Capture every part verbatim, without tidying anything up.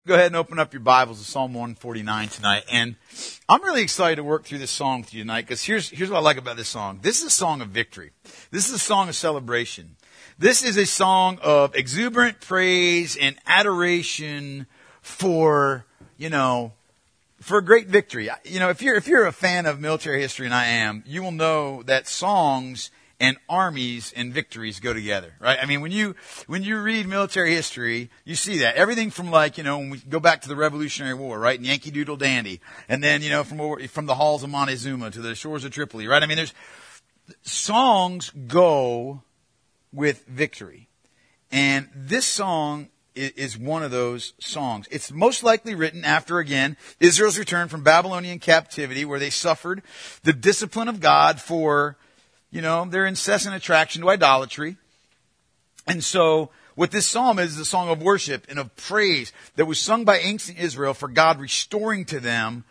Go ahead and open up your Bibles to Psalm one forty-nine tonight. And I'm really excited to work through this song with you tonight because here's, here's what I like about this song. This is a song of victory. This is a song of celebration. This is a song of exuberant praise and adoration for, you know, for a great victory. You know, if you're, if you're a fan of military history, and I am, you will know that songs and armies and victories go together, right? I mean, when you, when you read military history, you see that. Everything from like, you know, when we go back to the Revolutionary War, right? And Yankee Doodle Dandy. And then, you know, from, from the halls of Montezuma to the shores of Tripoli, right? I mean, there's, songs go with victory. And this song is, is one of those songs. It's most likely written after, again, Israel's return from Babylonian captivity, where they suffered the discipline of God for, you know, their incessant attraction to idolatry. And so what this psalm is, is a song of worship and of praise that was sung by ancient Israel for God restoring to them,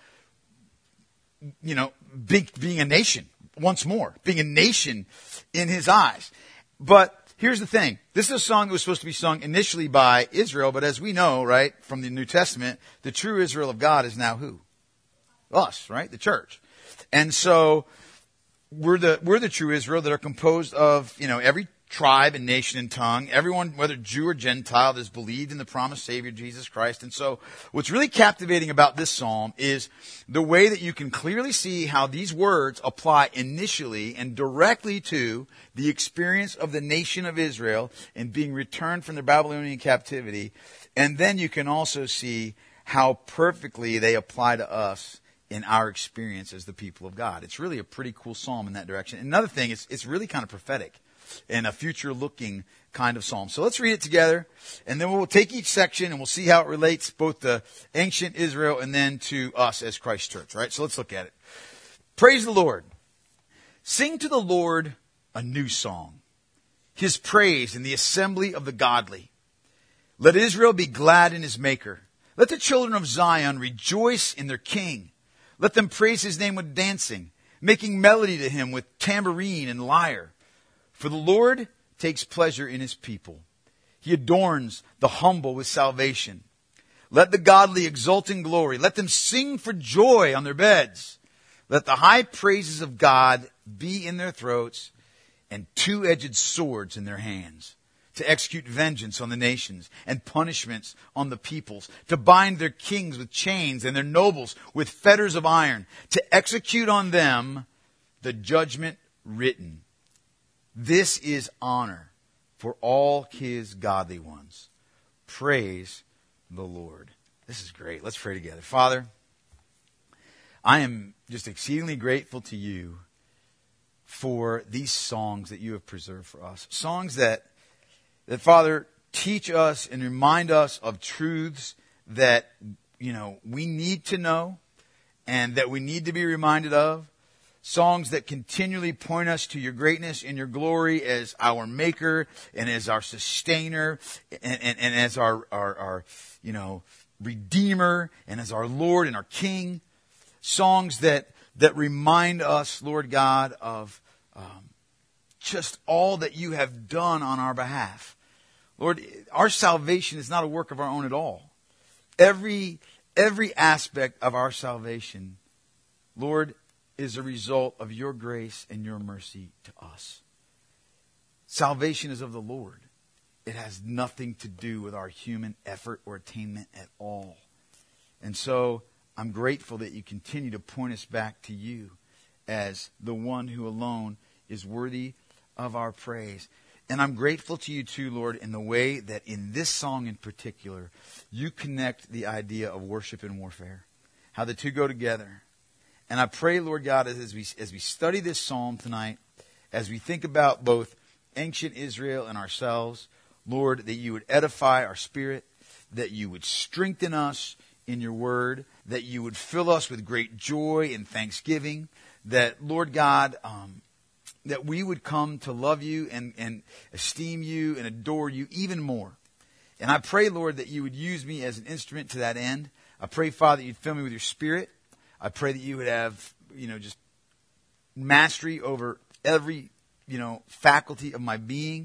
you know, being, being a nation once more, being a nation in his eyes. But here's the thing. This is a song that was supposed to be sung initially by Israel, but as we know, right, from the New Testament, the true Israel of God is now who? Us, right? The church. And so We're the, we're the true Israel that are composed of, you know, every tribe and nation and tongue, everyone, whether Jew or Gentile, that has believed in the promised Savior, Jesus Christ. And so what's really captivating about this psalm is the way that you can clearly see how these words apply initially and directly to the experience of the nation of Israel in being returned from their Babylonian captivity. And then you can also see how perfectly they apply to us in our experience as the people of God. It's really a pretty cool psalm in that direction. Another thing, it's, it's really kind of prophetic and a future-looking kind of psalm. So let's read it together, and then we'll take each section and we'll see how it relates both to ancient Israel and then to us as Christ Church, right? So let's look at it. Praise the Lord. Sing to the Lord a new song, his praise in the assembly of the godly. Let Israel be glad in his maker. Let the children of Zion rejoice in their king. Let them praise his name with dancing, making melody to him with tambourine and lyre. For the Lord takes pleasure in his people. He adorns the humble with salvation. Let the godly exult in glory. Let them sing for joy on their beds. Let the high praises of God be in their throats and two-edged swords in their hands, to execute vengeance on the nations and punishments on the peoples, to bind their kings with chains and their nobles with fetters of iron, to execute on them the judgment written. This is honor for all his godly ones. Praise the Lord. This is great. Let's pray together. Father, I am just exceedingly grateful to you for these songs that you have preserved for us. Songs that That, Father, teach us and remind us of truths that, you know, we need to know and that we need to be reminded of. Songs that continually point us to your greatness and your glory as our maker and as our sustainer and, and, and as our, our, our, you know, redeemer and as our Lord and our King. Songs that, that remind us, Lord God, of um, just all that you have done on our behalf. Lord, our salvation is not a work of our own at all. Every, every aspect of our salvation, Lord, is a result of your grace and your mercy to us. Salvation is of the Lord. It has nothing to do with our human effort or attainment at all. And so I'm grateful that you continue to point us back to you as the one who alone is worthy of our praise. And I'm grateful to you too, Lord, in the way that in this song in particular, you connect the idea of worship and warfare, how the two go together. And I pray, Lord God, as we, as we study this psalm tonight, as we think about both ancient Israel and ourselves, Lord, that you would edify our spirit, that you would strengthen us in your word, that you would fill us with great joy and thanksgiving, that, Lord God, um, that we would come to love you and, and esteem you and adore you even more. And I pray, Lord, that you would use me as an instrument to that end. I pray, Father, that you'd fill me with your spirit. I pray that you would have, you know, just mastery over every, you know, faculty of my being.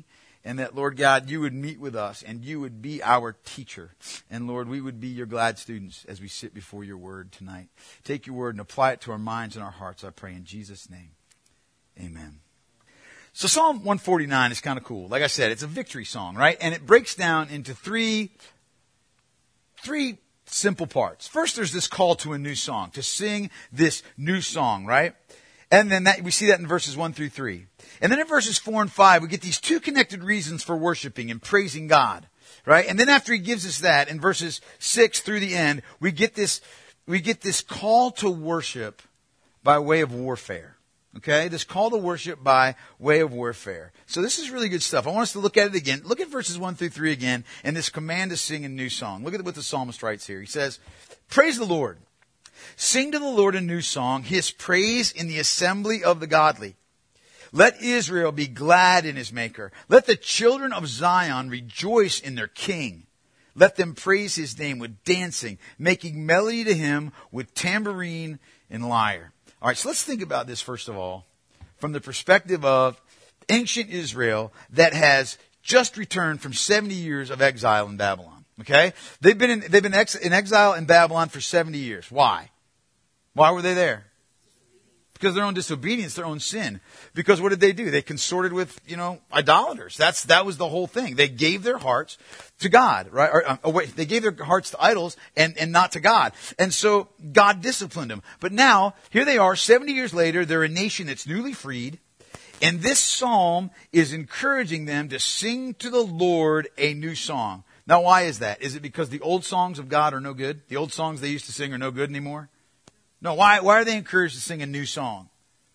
And that, Lord God, you would meet with us and you would be our teacher. And Lord, we would be your glad students as we sit before your word tonight. Take your word and apply it to our minds and our hearts, I pray in Jesus' name. Amen. So Psalm one forty-nine is kind of cool. Like I said, it's a victory song, right? And it breaks down into three, three simple parts. First, there's this call to a new song, to sing this new song, right? And then that, we see that in verses one through three. And then in verses four and five, we get these two connected reasons for worshiping and praising God, right? And then after he gives us that, in verses six through the end, we get this, we get this call to worship by way of warfare. Okay, this call to worship by way of warfare. So this is really good stuff. I want us to look at it again. Look at verses one through three again, and this command to sing a new song. Look at what the psalmist writes here. He says, praise the Lord. Sing to the Lord a new song, his praise in the assembly of the godly. Let Israel be glad in his maker. Let the children of Zion rejoice in their king. Let them praise his name with dancing, making melody to him with tambourine and lyre. All right, so let's think about this first of all from the perspective of ancient Israel that has just returned from seventy years of exile in Babylon. Okay, they've been in, they've been ex, in exile in Babylon for seventy years. Why? Why were they there? Because of their own disobedience, their own sin. Because what did they do? They consorted with, you know, idolaters. That's, that was the whole thing. They gave their hearts to God, right? Or, uh, oh, wait, they gave their hearts to idols and, and not to God. And so God disciplined them. But now, here they are, seventy years later, they're a nation that's newly freed. And this psalm is encouraging them to sing to the Lord a new song. Now, why is that? Is it because the old songs of God are no good? The old songs they used to sing are no good anymore? No, why, why are they encouraged to sing a new song?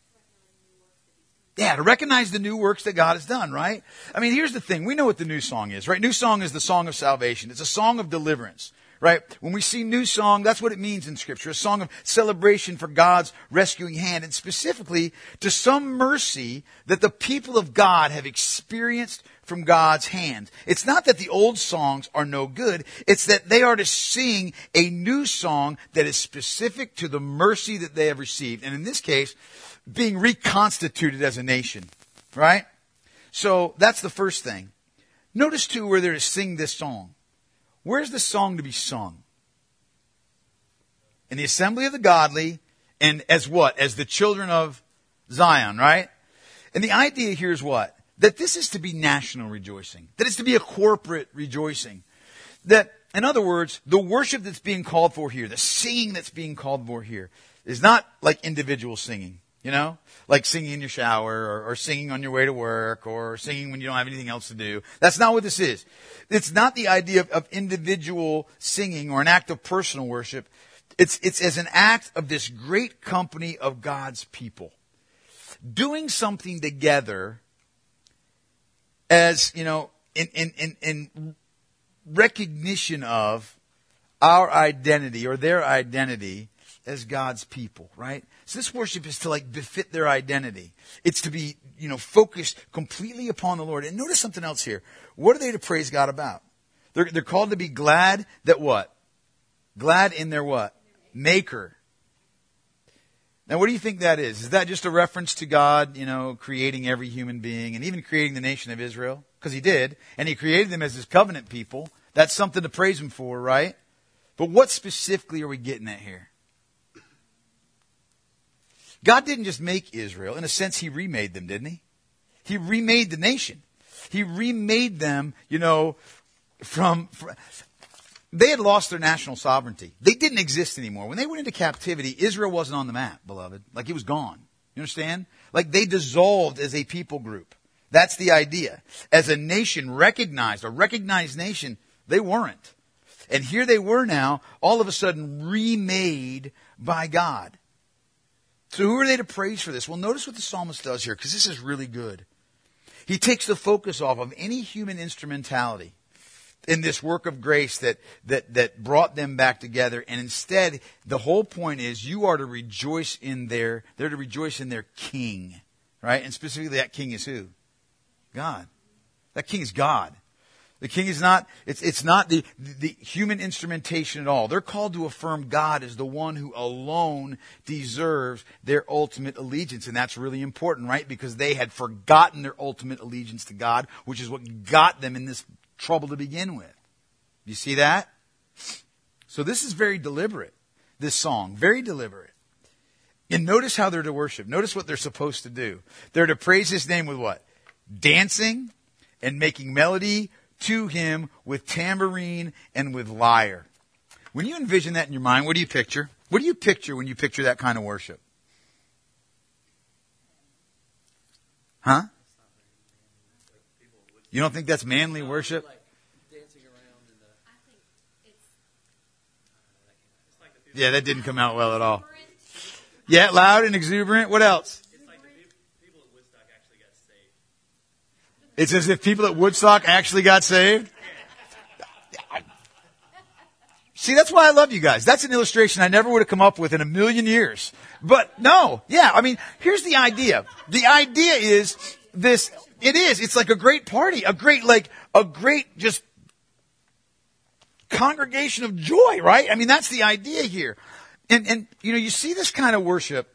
Yeah, to recognize the new works that God has done, right? I mean, here's the thing. We know what the new song is, right? New song is the song of salvation. It's a song of deliverance, right? When we see new song, that's what it means in Scripture. A song of celebration for God's rescuing hand, and specifically to some mercy that the people of God have experienced from God's hand. It's not that the old songs are no good. It's that they are to sing a new song that is specific to the mercy that they have received. And in this case, being reconstituted as a nation, right? So that's the first thing. Notice too where they're to sing this song. Where's the song to be sung? In the assembly of the godly, and as what? As the children of Zion, right? And the idea here is what? That this is to be national rejoicing. That it's to be a corporate rejoicing. That, in other words, the worship that's being called for here, the singing that's being called for here, is not like individual singing. You know, like singing in your shower or, or singing on your way to work or singing when you don't have anything else to do. That's not what this is. It's not the idea of, of individual singing or an act of personal worship. It's, it's as an act of this great company of God's people doing something together as, you know, in, in, in, in recognition of our identity or their identity as God's people, right? So this worship is to like befit their identity. It's to be, you know, focused completely upon the Lord. And notice something else here. What are they to praise God about? They're, they're called to be glad that what? Glad in their what? Maker. Now, what do you think that is? Is that just a reference to God, you know, creating every human being and even creating the nation of Israel? Because he did. And he created them as his covenant people. That's something to praise him for, right? But what specifically are we getting at here? God didn't just make Israel. In a sense, he remade them, didn't he? He remade the nation. He remade them, you know, from, from... They had lost their national sovereignty. They didn't exist anymore. When they went into captivity, Israel wasn't on the map, beloved. Like, it was gone. You understand? Like, they dissolved as a people group. That's the idea. As a nation recognized, a recognized nation, they weren't. And here they were now, all of a sudden remade by God. So who are they to praise for this? Well, notice what the psalmist does here, because this is really good. He takes the focus off of any human instrumentality in this work of grace that, that, that brought them back together. And instead, the whole point is you are to rejoice in their, they're to rejoice in their king, right? And specifically that king is who? God. That king is God. The king is not, it's, it's not the, the human instrumentation at all. They're called to affirm God as the one who alone deserves their ultimate allegiance. And that's really important, right? Because they had forgotten their ultimate allegiance to God, which is what got them in this trouble to begin with. You see that? So this is very deliberate, this song, very deliberate. And notice how they're to worship. Notice what they're supposed to do. They're to praise his name with what? Dancing and making melody to him with tambourine and with lyre. When you envision that in your mind, what do you picture? What do you picture when you picture that kind of worship? Huh? You don't think that's manly worship? Yeah, that didn't come out well at all. Yeah, loud and exuberant. What else? It's as if people at Woodstock actually got saved. See, that's why I love you guys. That's an illustration I never would have come up with in a million years. But no, yeah, I mean, here's the idea. The idea is this, it is, it's like a great party, a great, like, a great just congregation of joy, right? I mean, that's the idea here. And, and, you know, you see this kind of worship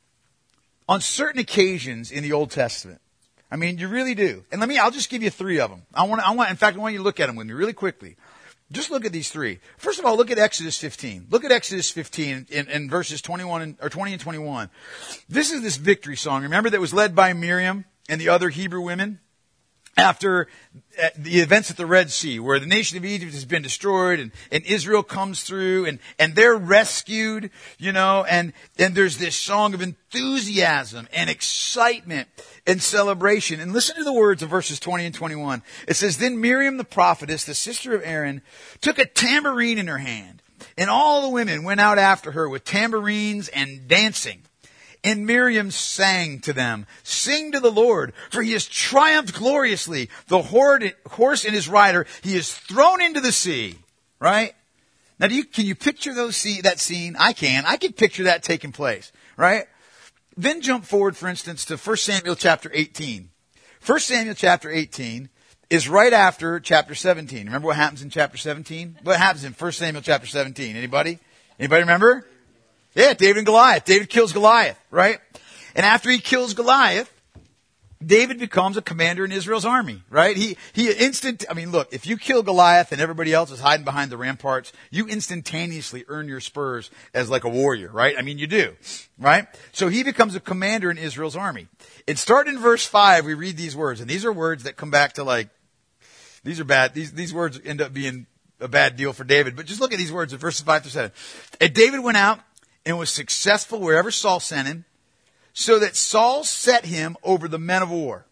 on certain occasions in the Old Testament. I mean, you really do. And let me, I'll just give you three of them. I want, I want, in fact, I want you to look at them with me really quickly. Just look at these three. First of all, look at Exodus fifteen. Look at Exodus fifteen in, in verses twenty-one and, or twenty and twenty-one. This is this victory song. Remember that was led by Miriam and the other Hebrew women? After uh, the events at the Red Sea, where the nation of Egypt has been destroyed and, and Israel comes through and, and they're rescued, you know, and, and there's this song of enthusiasm and excitement and celebration. And listen to the words of verses twenty and twenty-one. It says, "Then Miriam the prophetess, the sister of Aaron, took a tambourine in her hand, and all the women went out after her with tambourines and dancing. And Miriam sang to them, 'Sing to the Lord, for he has triumphed gloriously. The horse and his rider he has thrown into the sea.'" Right? Now, do you, can you picture those see, that scene? I can. I can picture that taking place. Right? Then jump forward, for instance, to First Samuel chapter eighteen. First Samuel chapter eighteen is right after chapter seventeen. Remember what happens in chapter seventeen? What happens in First Samuel chapter seventeen? Anybody? Anybody remember? Yeah, David and Goliath. David kills Goliath, right? And after he kills Goliath, David becomes a commander in Israel's army, right? He, he instant, I mean, look, if you kill Goliath and everybody else is hiding behind the ramparts, you instantaneously earn your spurs as like a warrior, right? I mean, you do, right? So he becomes a commander in Israel's army. And starting in verse five, we read these words, and these are words that come back to like, these are bad, these, these words end up being a bad deal for David, but just look at these words in verses five to seven. "And David went out and was successful wherever Saul sent him, so that Saul set him over the men of war.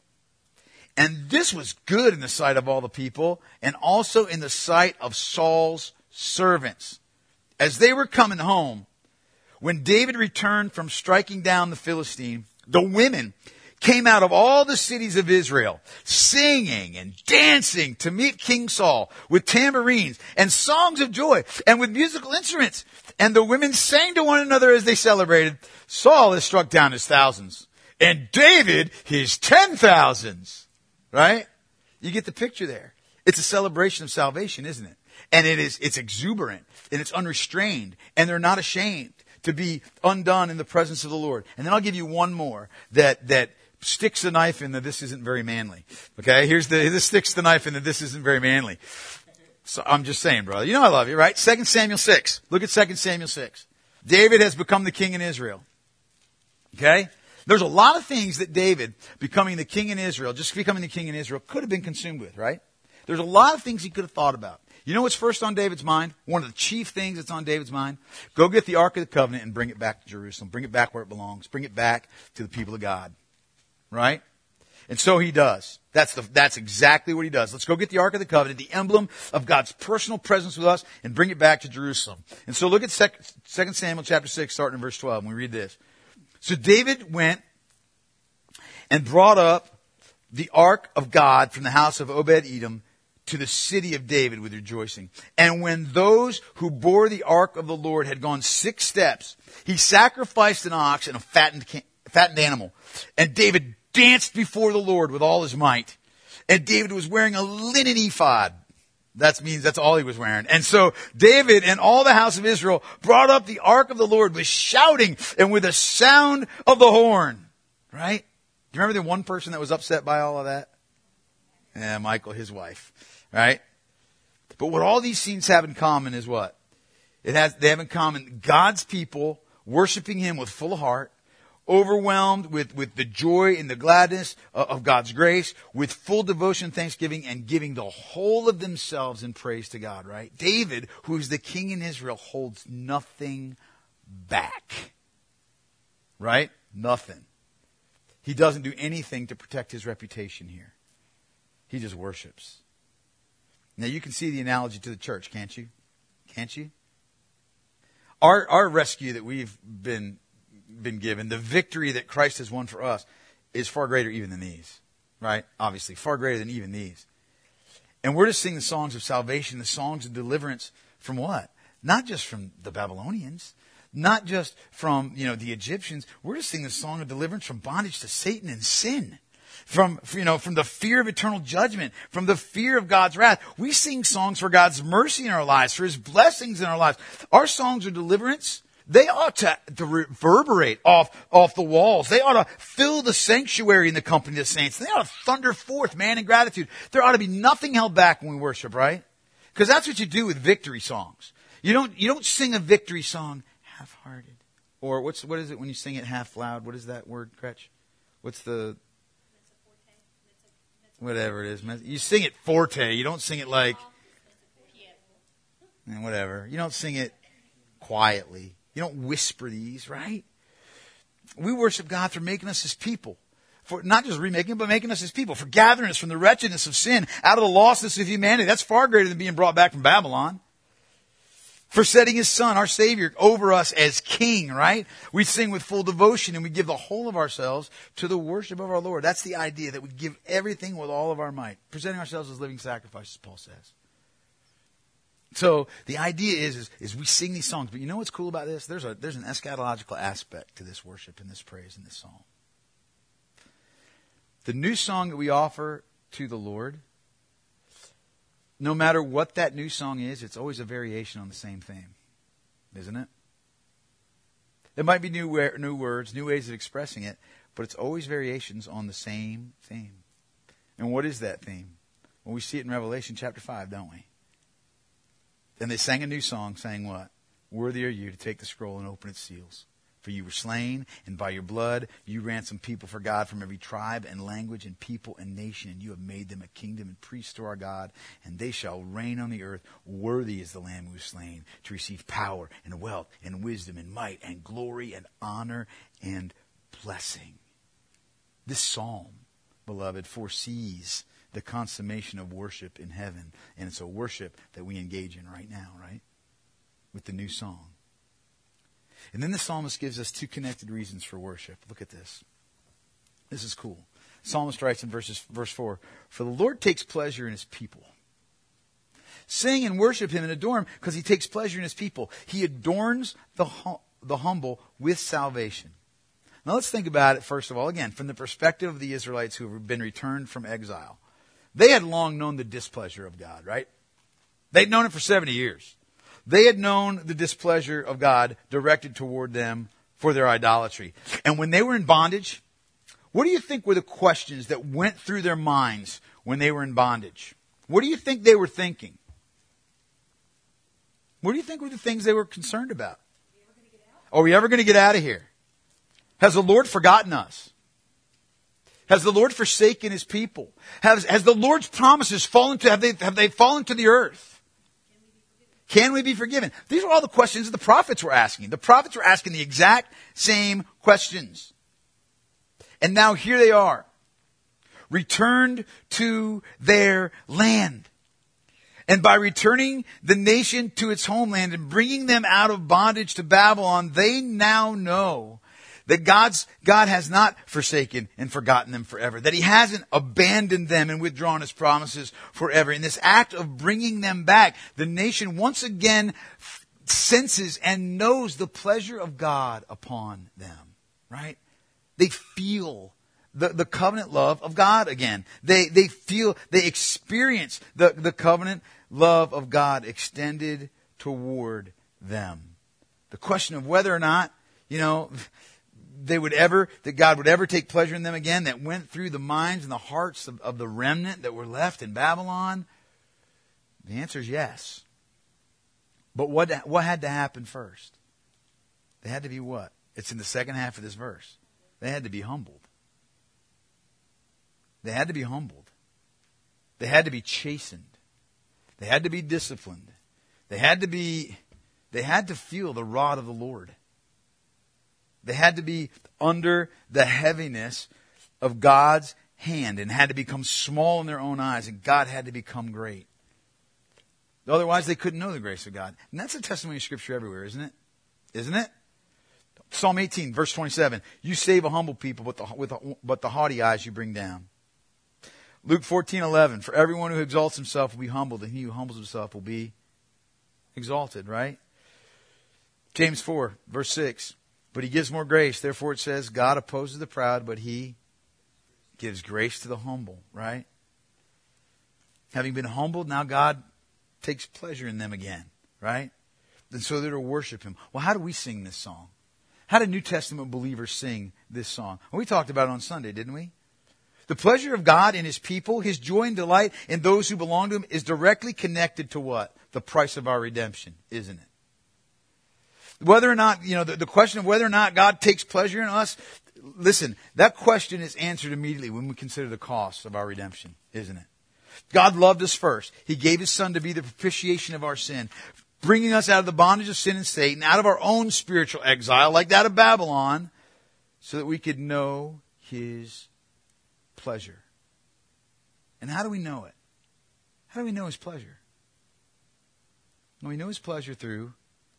And this was good in the sight of all the people, and also in the sight of Saul's servants. As they were coming home, when David returned from striking down the Philistine, the women came out of all the cities of Israel, singing and dancing to meet King Saul with tambourines and songs of joy and with musical instruments. And the women sang to one another as they celebrated, 'Saul has struck down his thousands, and David his ten thousands.'" Right? You get the picture there. It's a celebration of salvation, isn't it? And it is, it's exuberant and it's unrestrained, and they're not ashamed to be undone in the presence of the Lord. And then I'll give you one more that, that sticks the knife in that this isn't very manly. Okay? Here's the, this sticks the knife in that this isn't very manly. So I'm just saying, brother. You know I love you, right? Second Samuel six. Look at Second Samuel six. David has become the king in Israel. Okay? There's a lot of things that David, becoming the king in Israel, just becoming the king in Israel, could have been consumed with, right? There's a lot of things he could have thought about. You know what's first on David's mind? One of the chief things that's on David's mind? Go get the Ark of the Covenant and bring it back to Jerusalem. Bring it back where it belongs. Bring it back to the people of God. Right? And so he does. That's the, that's exactly what he does. Let's go get the Ark of the Covenant, the emblem of God's personal presence with us, and bring it back to Jerusalem. And so look at Second Samuel chapter six, starting in verse twelve, and we read this. "So David went and brought up the Ark of God from the house of Obed-Edom to the city of David with rejoicing. And when those who bore the Ark of the Lord had gone six steps, he sacrificed an ox and a fattened, fattened animal. And David danced before the Lord with all his might. And David was wearing a linen ephod. That means that's all he was wearing. And so David and all the house of Israel brought up the ark of the Lord with shouting and with a sound of the horn. Right? Do you remember the one person that was upset by all of that? Yeah, Michal, his wife. Right? But what all these scenes have in common is what? It has, they have in common God's people worshiping Him with full heart, overwhelmed with, with the joy and the gladness of God's grace, with full devotion and thanksgiving, and giving the whole of themselves in praise to God, right? David, who is the king in Israel, holds nothing back. Right? Nothing. He doesn't do anything to protect his reputation here. He just worships. Now you can see the analogy to the church, can't you? Can't you? Our, our rescue that we've been been given, the victory that Christ has won for us, is far greater even than these. Right? Obviously, far greater than even these. And we're to sing the songs of salvation, the songs of deliverance from what? Not just from the Babylonians, not just from, you know, the Egyptians. We're to sing the song of deliverance from bondage to Satan and sin. From, you know, from the fear of eternal judgment, from the fear of God's wrath. We sing songs for God's mercy in our lives, for His blessings in our lives. Our songs of deliverance, they ought to, to reverberate off, off the walls. They ought to fill the sanctuary in the company of the saints. They ought to thunder forth, man, in gratitude. There ought to be nothing held back when we worship, right? Because that's what you do with victory songs. You don't, you don't sing a victory song half-hearted. Or what's, what is it when you sing it half loud? What is that word, Gretch? What's the... Whatever it is. You sing it forte. You don't sing it like... And whatever. You don't sing it quietly. You don't whisper these, right? We worship God for making us His people. For not just remaking, but making us His people. For gathering us from the wretchedness of sin, out of the lostness of humanity. That's far greater than being brought back from Babylon. For setting His Son, our Savior, over us as King, right? We sing with full devotion and we give the whole of ourselves to the worship of our Lord. That's the idea, that we give everything with all of our might. Presenting ourselves as living sacrifices, Paul says. So the idea is, is, is we sing these songs. But you know what's cool about this? There's a, there's an eschatological aspect to this worship and this praise and this song. The new song that we offer to the Lord, no matter what that new song is, it's always a variation on the same theme, isn't it? It might be new new words, new ways of expressing it, but it's always variations on the same theme. And what is that theme? Well, we see it in Revelation chapter five, don't we? And they sang a new song, saying what? Worthy are you to take the scroll and open its seals. For you were slain, and by your blood you ransomed people for God from every tribe and language and people and nation. And you have made them a kingdom and priests to our God, and they shall reign on the earth. Worthy is the Lamb who was slain to receive power and wealth and wisdom and might and glory and honor and blessing. This psalm, beloved, foresees the consummation of worship in heaven. And it's a worship that we engage in right now, right? With the new song. And then the psalmist gives us two connected reasons for worship. Look at this. This is cool. The psalmist writes in verses, verse four, for the Lord takes pleasure in His people. Sing and worship Him and adore Him because He takes pleasure in His people. He adorns the, hum- the humble with salvation. Now let's think about it, first of all, again, from the perspective of the Israelites who have been returned from exile. They had long known the displeasure of God, right? They'd known it for seventy years. They had known the displeasure of God directed toward them for their idolatry. And when they were in bondage, what do you think were the questions that went through their minds when they were in bondage? What do you think they were thinking? What do you think were the things they were concerned about? Are we ever going to get out of here? Has the Lord forgotten us? Has the Lord forsaken His people? Has, has the Lord's promises fallen to, have they, have they fallen to the earth? Can we be forgiven? These are all the questions that the prophets were asking. The prophets were asking the exact same questions. And now here they are, returned to their land. And by returning the nation to its homeland and bringing them out of bondage to Babylon, they now know that God's, God has not forsaken and forgotten them forever. That He hasn't abandoned them and withdrawn His promises forever. In this act of bringing them back, the nation once again senses and knows the pleasure of God upon them. Right? They feel the, the covenant love of God again. They, they feel, they experience the, the covenant love of God extended toward them. The question of whether or not, you know, they would ever, that God would ever take pleasure in them again, that went through the minds and the hearts of, of the remnant that were left in Babylon. The answer is yes. But what, what had to happen first? They had to be what? It's in the second half of this verse. They had to be humbled. They had to be humbled. They had to be chastened. They had to be disciplined. They had to be, they had to feel the rod of the Lord. They had to be under the heaviness of God's hand and had to become small in their own eyes, and God had to become great. Otherwise, they couldn't know the grace of God. And that's a testimony of Scripture everywhere, isn't it? Isn't it? Psalm eighteen, verse twenty-seven. You save a humble people, but the, with a, but the haughty eyes you bring down. Luke fourteen, eleven. For everyone who exalts himself will be humbled, and he who humbles himself will be exalted, right? James four, verse six. But he gives more grace. Therefore it says, God opposes the proud, but he gives grace to the humble, right? Having been humbled, now God takes pleasure in them again, right? And so they're to worship him. Well, how do we sing this song? How do New Testament believers sing this song? Well, we talked about it on Sunday, didn't we? The pleasure of God in his people, his joy and delight in those who belong to him is directly connected to what? The price of our redemption, isn't it? Whether or not, you know, the, the question of whether or not God takes pleasure in us, listen, that question is answered immediately when we consider the cost of our redemption, isn't it? God loved us first. He gave his Son to be the propitiation of our sin, bringing us out of the bondage of sin and Satan, out of our own spiritual exile, like that of Babylon, so that we could know his pleasure. And how do we know it? How do we know his pleasure? Well, we know his pleasure through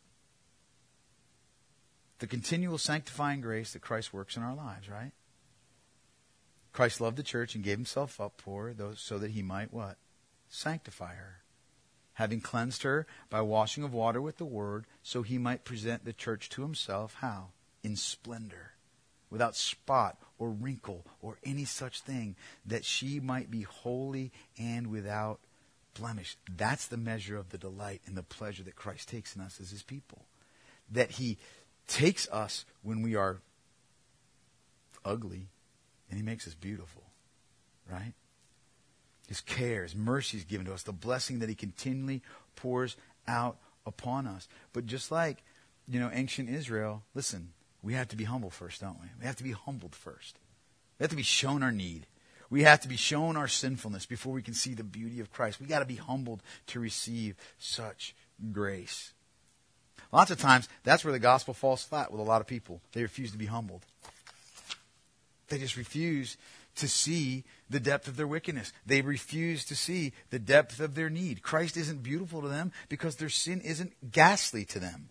the continual sanctifying grace that Christ works in our lives, right? Christ loved the church and gave himself up for those so that he might what? Sanctify her. Having cleansed her by washing of water with the word, so he might present the church to himself, how? In splendor, without spot or wrinkle or any such thing, that she might be holy and without blemish. That's the measure of the delight and the pleasure that Christ takes in us as his people. That he takes us when we are ugly, and he makes us beautiful, right? His care, his mercy is given to us, the blessing that he continually pours out upon us. But just like, you know, ancient Israel, listen, we have to be humble first, don't we? We have to be humbled first. We have to be shown our need. We have to be shown our sinfulness before we can see the beauty of Christ. We got to be humbled to receive such grace. Lots of times, that's where the gospel falls flat with a lot of people. They refuse to be humbled. They just refuse to see the depth of their wickedness. They refuse to see the depth of their need. Christ isn't beautiful to them because their sin isn't ghastly to them.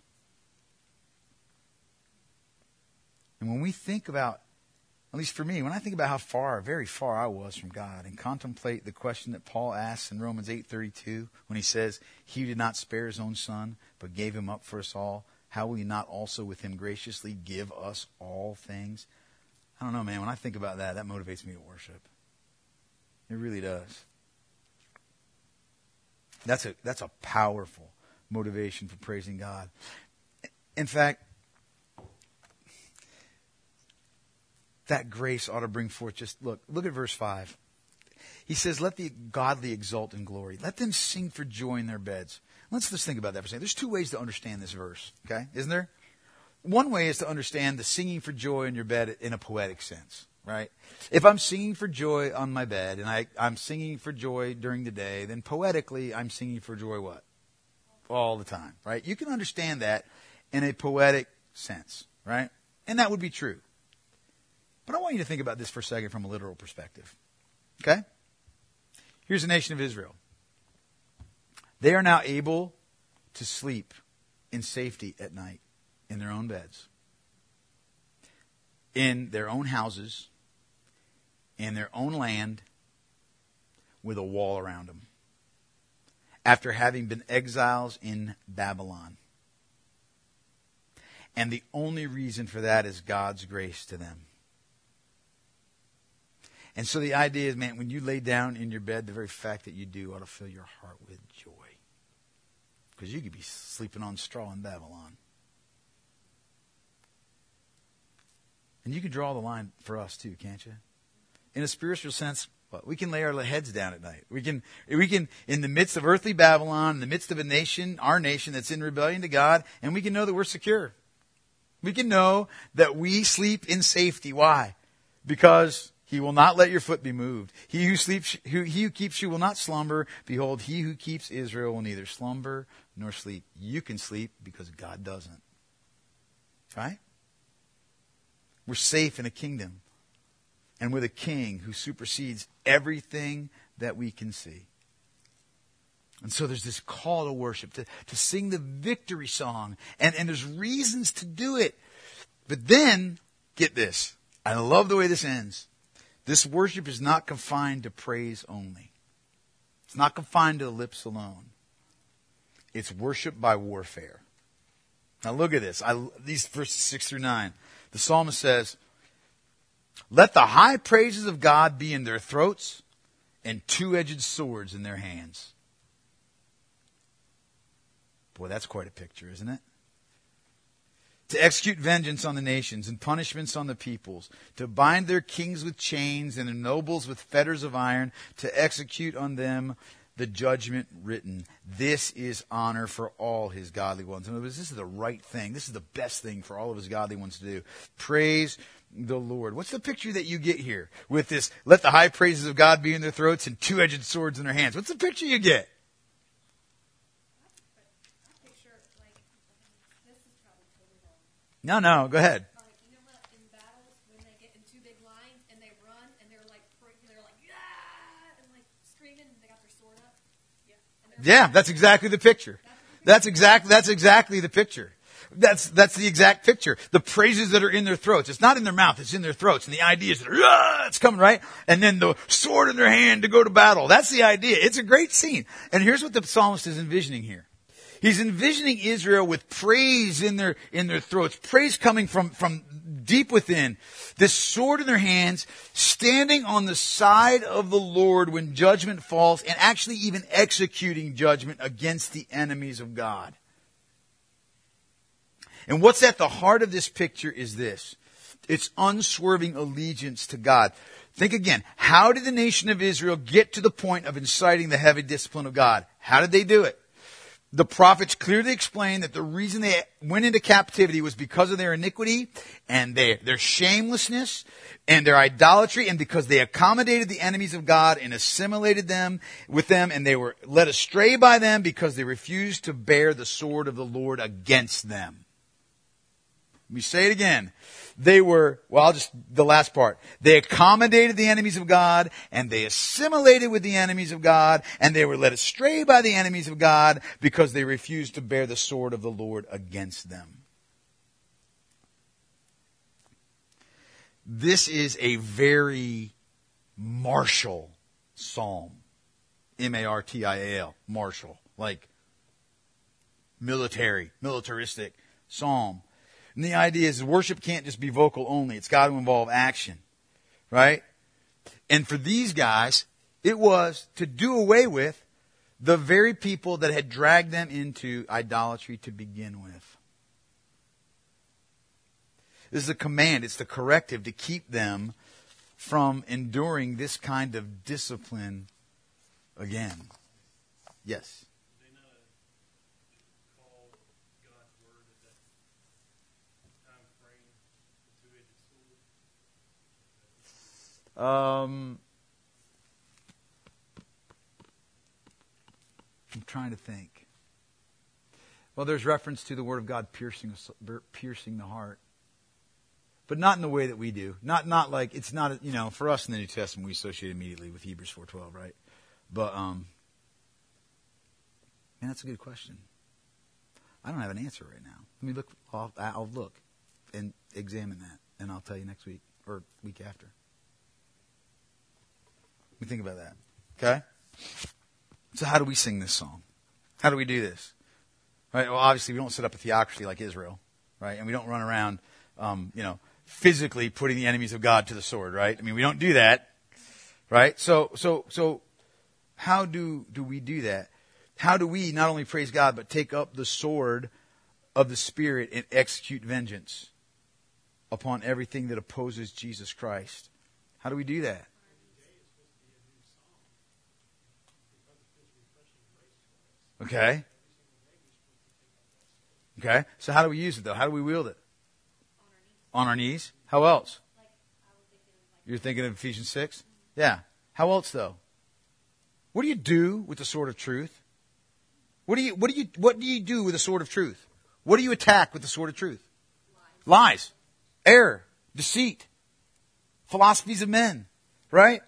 And when we think about, at least for me, when I think about how far, very far I was from God and contemplate the question that Paul asks in Romans eight thirty-two when he says, he did not spare his own son, but gave him up for us all, how will he not also with him graciously give us all things? I don't know, man. When I think about that, that motivates me to worship. It really does. That's a, that's a powerful motivation for praising God. In fact, that grace ought to bring forth just, look, look at verse five. He says, let the godly exult in glory. Let them sing for joy in their beds. Let's just think about that for a second. There's two ways to understand this verse, okay? Isn't there? One way is to understand the singing for joy in your bed in a poetic sense, right? If I'm singing for joy on my bed and I, I'm singing for joy during the day, then poetically I'm singing for joy what? All the time, right? You can understand that in a poetic sense, right? And that would be true. But I want you to think about this for a second from a literal perspective, okay? Here's the nation of Israel. They are now able to sleep in safety at night in their own beds, in their own houses, in their own land, with a wall around them, after having been exiles in Babylon. And the only reason for that is God's grace to them. And so the idea is, man, when you lay down in your bed, the very fact that you do ought to fill your heart with joy. Because you could be sleeping on straw in Babylon. And you can draw the line for us too, can't you? In a spiritual sense, well, we can lay our heads down at night. We can, we can, in the midst of earthly Babylon, in the midst of a nation, our nation that's in rebellion to God, and we can know that we're secure. We can know that we sleep in safety. Why? Because He will not let your foot be moved. He who sleeps, who, he who keeps you will not slumber. Behold, He who keeps Israel will neither slumber nor sleep. You can sleep because God doesn't. Right? We're safe in a kingdom. And with a king who supersedes everything that we can see. And so there's this call to worship, to, to sing the victory song. And, and there's reasons to do it. But then, get this. I love the way this ends. This worship is not confined to praise only. It's not confined to the lips alone. It's worship by warfare. Now look at this. I, these verses six through nine. The psalmist says, let the high praises of God be in their throats and two-edged swords in their hands. Boy, that's quite a picture, isn't it? To execute vengeance on the nations and punishments on the peoples, to bind their kings with chains and their nobles with fetters of iron, to execute on them the judgment written. This is honor for all His godly ones. In other words, this is the right thing. This is the best thing for all of His godly ones to do. Praise the Lord. What's the picture that you get here with this, let the high praises of God be in their throats and two-edged swords in their hands? What's the picture you get? No, no, go ahead. Like, you know what, in battles, when they get in two big lines and they run and they're like, they're like, yeah, and like screaming and they got their sword up. Yeah, yeah that's exactly the picture. That's exactly, that's exactly the picture. That's, that's the exact picture. The praises that are in their throats. It's not in their mouth, it's in their throats. And the idea is that, ah, it's coming, right? And then the sword in their hand to go to battle. That's the idea. It's a great scene. And here's what the psalmist is envisioning here. He's envisioning Israel with praise in their, in their throats, praise coming from, from deep within. This sword in their hands, standing on the side of the Lord when judgment falls, and actually even executing judgment against the enemies of God. And what's at the heart of this picture is this. It's unswerving allegiance to God. Think again. How did the nation of Israel get to the point of inciting the heavy discipline of God? How did they do it? The prophets clearly explain that the reason they went into captivity was because of their iniquity and their, their shamelessness and their idolatry, and because they accommodated the enemies of God and assimilated them with them, and they were led astray by them because they refused to bear the sword of the Lord against them. Let me say it again. They were, well, I'll just, the last part. They accommodated the enemies of God, and they assimilated with the enemies of God, and they were led astray by the enemies of God because they refused to bear the sword of the Lord against them. This is a very martial psalm. M A R T I A L. Martial. Like military, militaristic psalm. And the idea is worship can't just be vocal only. It's got to involve action. Right? And for these guys, it was to do away with the very people that had dragged them into idolatry to begin with. This is a command. It's the corrective to keep them from enduring this kind of discipline again. Yes? Um, I'm trying to think. Well, there's reference to the Word of God piercing, piercing the heart. But not in the way that we do. Not not like, it's not, you know, for us in the New Testament, we associate immediately with Hebrews four twelve, right? But, um, man, that's a good question. I don't have an answer right now. Let me look, I'll, I'll look and examine that, and I'll tell you next week, or week after. We think about that. Okay? So how do we sing this song? How do we do this? Right? Well, obviously we don't set up a theocracy like Israel, right? And we don't run around, um, you know, physically putting the enemies of God to the sword, right? I mean, we don't do that. Right? So, so, so how do, do we do that? How do we not only praise God, but take up the sword of the Spirit and execute vengeance upon everything that opposes Jesus Christ? How do we do that? Okay. Okay. So how do we use it though? How do we wield it? On our knees. How else? You're thinking of Ephesians six? Yeah. How else though? What do you do with the sword of truth? What do you what do you what do you do with the sword of truth? What do you attack with the sword of truth? Lies. Lies. Error. Deceit. Philosophies of men. Right?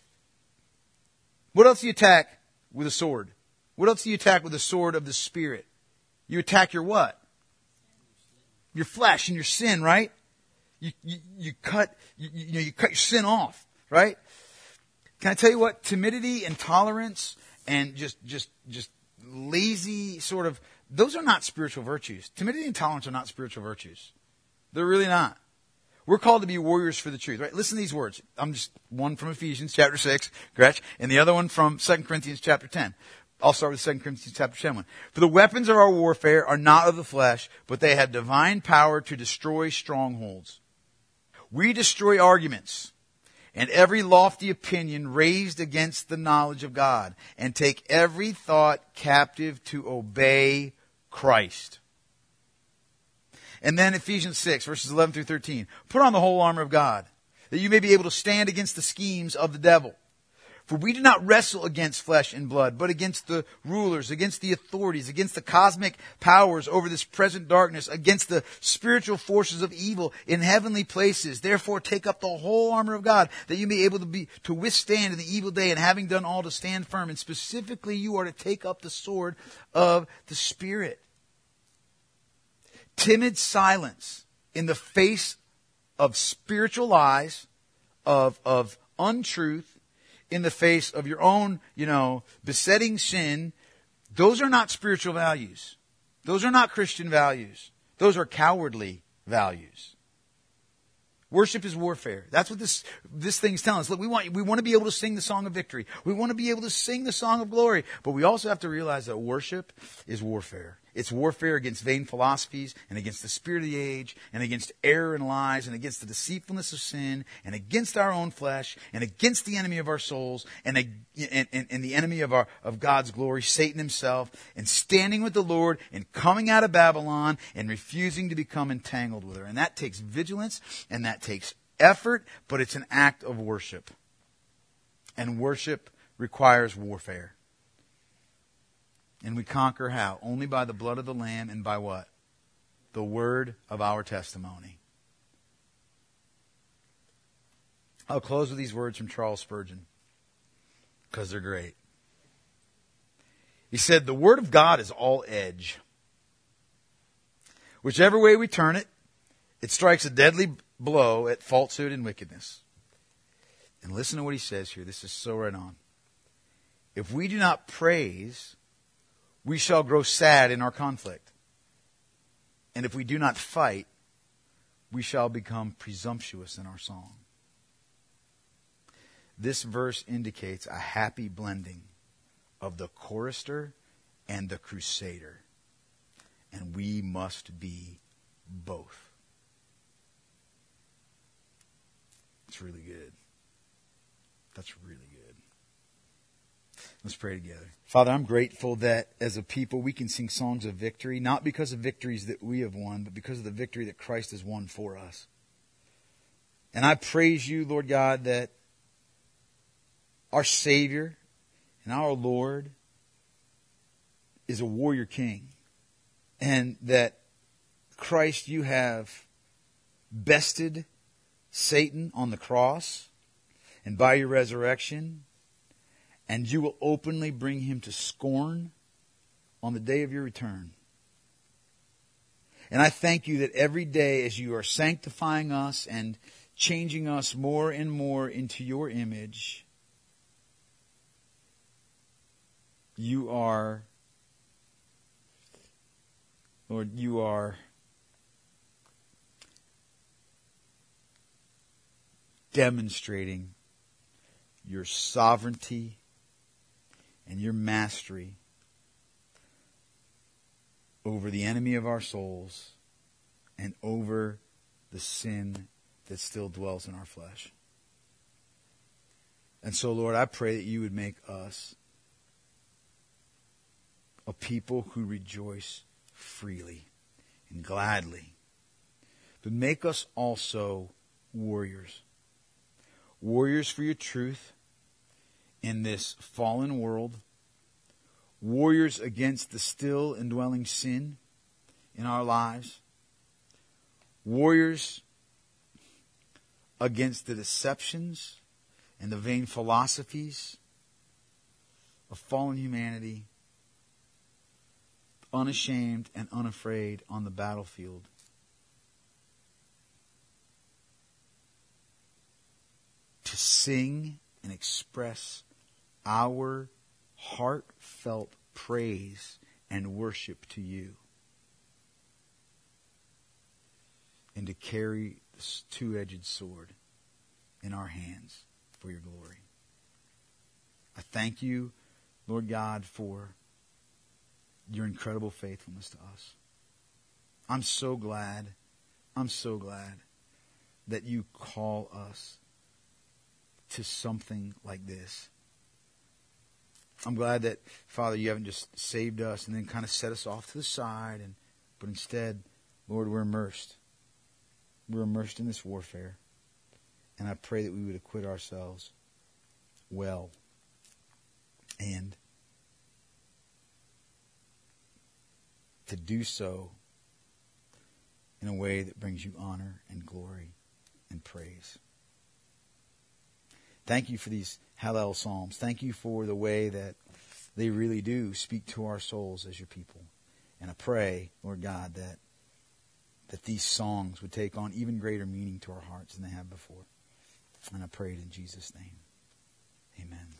What else do you attack with a sword? What else do you attack with the sword of the Spirit? You attack your what? Your flesh and your sin, right? You you, you cut you, you know you cut your sin off, right? Can I tell you what? Timidity, intolerance, and just just just lazy sort of, those are not spiritual virtues. Timidity and intolerance are not spiritual virtues. They're really not. We're called to be warriors for the truth, right? Listen to these words. I'm just one from Ephesians chapter six, Gretch, and the other one from Second Corinthians chapter ten. I'll start with Second Corinthians chapter ten. For the weapons of our warfare are not of the flesh, but they have divine power to destroy strongholds. We destroy arguments and every lofty opinion raised against the knowledge of God, and take every thought captive to obey Christ. And then Ephesians six, verses eleven through thirteen. Put on the whole armor of God, that you may be able to stand against the schemes of the devil. For we do not wrestle against flesh and blood, but against the rulers, against the authorities, against the cosmic powers over this present darkness, against the spiritual forces of evil in heavenly places. Therefore take up the whole armor of God, that you may be able to be to withstand in the evil day, and having done all to stand firm. And specifically you are to take up the sword of the Spirit. Timid silence in the face of spiritual lies, of, of untruth, in the face of your own, you know, besetting sin, those are not spiritual values. Those are not Christian values. Those are cowardly values. Worship is warfare. That's what this this thing's telling us. Look, we want we want to be able to sing the song of victory. We want to be able to sing the song of glory. But we also have to realize that worship is warfare. It's warfare against vain philosophies and against the spirit of the age and against error and lies and against the deceitfulness of sin and against our own flesh and against the enemy of our souls and, and, and, and the enemy of our of God's glory, Satan himself, and standing with the Lord and coming out of Babylon and refusing to become entangled with her. And that takes vigilance and that takes effort, but it's an act of worship. And worship requires warfare. And we conquer how? Only by the blood of the Lamb and by what? The word of our testimony. I'll close with these words from Charles Spurgeon, because they're great. He said, the word of God is all edge. Whichever way we turn it, it strikes a deadly blow at falsehood and wickedness. And listen to what he says here. This is so right on. If we do not praise, we shall grow sad in our conflict. And if we do not fight, we shall become presumptuous in our song. This verse indicates a happy blending of the chorister and the crusader. And we must be both. It's really good. That's really good. Let's pray together. Father, I'm grateful that as a people we can sing songs of victory, not because of victories that we have won, but because of the victory that Christ has won for us. And I praise you, Lord God, that our Savior and our Lord is a warrior king. And that Christ, you have bested Satan on the cross, and by your resurrection, and you will openly bring him to scorn on the day of your return. And I thank you that every day as you are sanctifying us and changing us more and more into your image, you are, Lord, you are demonstrating your sovereignty and your mastery over the enemy of our souls and over the sin that still dwells in our flesh. And so, Lord, I pray that you would make us a people who rejoice freely and gladly. But make us also warriors. Warriors for your truth in this fallen world. Warriors against the still indwelling sin in our lives. Warriors against the deceptions and the vain philosophies of fallen humanity. Unashamed and unafraid on the battlefield. To sing and express our heartfelt praise and worship to you. And to carry this two-edged sword in our hands for your glory. I thank you, Lord God, for your incredible faithfulness to us. I'm so glad, I'm so glad that you call us to something like this. I'm glad that, Father, you haven't just saved us and then kind of set us off to the side, and but instead, Lord, we're immersed. We're immersed in this warfare. And I pray that we would acquit ourselves well. And to do so in a way that brings you honor and glory and praise. Thank you for these Hallel Psalms. Thank you for the way that they really do speak to our souls as your people. And I pray, Lord God, that that these songs would take on even greater meaning to our hearts than they have before. And I pray it in Jesus' name. Amen.